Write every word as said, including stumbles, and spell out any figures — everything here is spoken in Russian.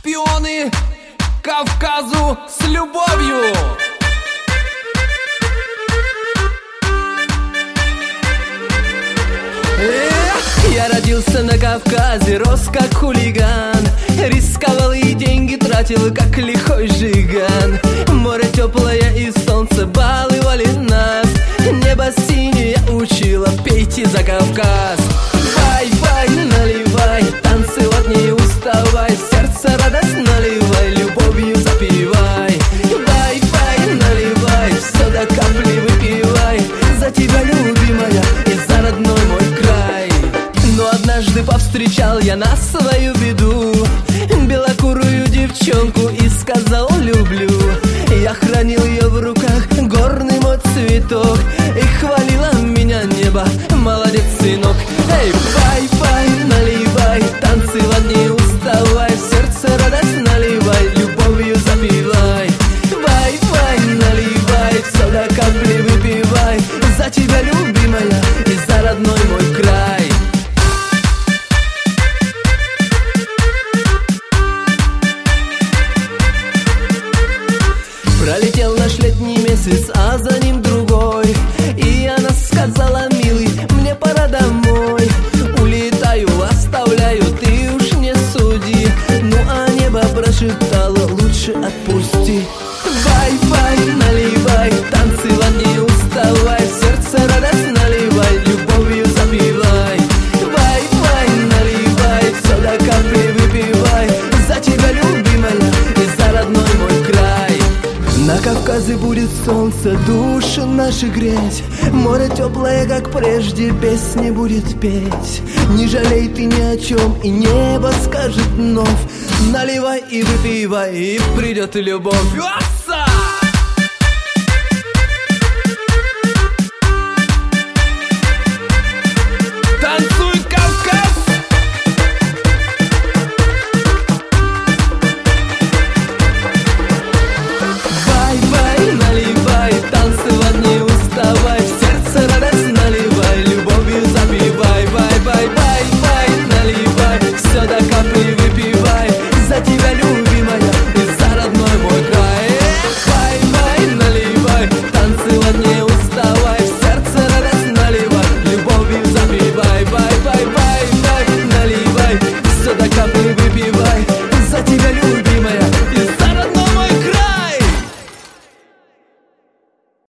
чемпионы Кавказу с любовью. Эх, я родился на Кавказе, рос как хулиган, рисковал и деньги тратил, как лихой жиган. Море теплое и солнце баловали нас, небо синее учило, пейте за Кавказ. Бай-бай, наливай, танцевать не уставай, сердце радость наливай, любовью запивай. Бай-бай, наливай, все до капли выпивай, за тебя, любимая, и за родной мой край. Но однажды повстречал я на свою беду белокурую девчонку и сказал люблю. Я хранил ее в руках, горный мой цветок, и хвалило меня небо, молодец, сынок. Эй, бай-бай, наливай, танцевать не уставай, сердце радость наливай, любовью запивай. Бай-бай, наливай, все до капли выпивай, за тебя, любимая, и за родной мой край. Пролетел наш летний месяц, а за ним другой, и она сказала: милый, мне пора домой. Улетаю, оставляю, ты уж не суди. Ну а небо прошептало: лучше отпусти. Бай-бай, наливай, танцевать не уставай, сердце радость наливай, любовью запивай. Бай-бай, наливай, все до капли выпивай, за тебя, любимая, и за родной мой край. На Кавказе будет солнце души наши греть, море теплое, как прежде, песни будет петь. Не жалей ты ни о чем, и небо скажет вновь: наливай и выпивай, и придет любовь. Оса!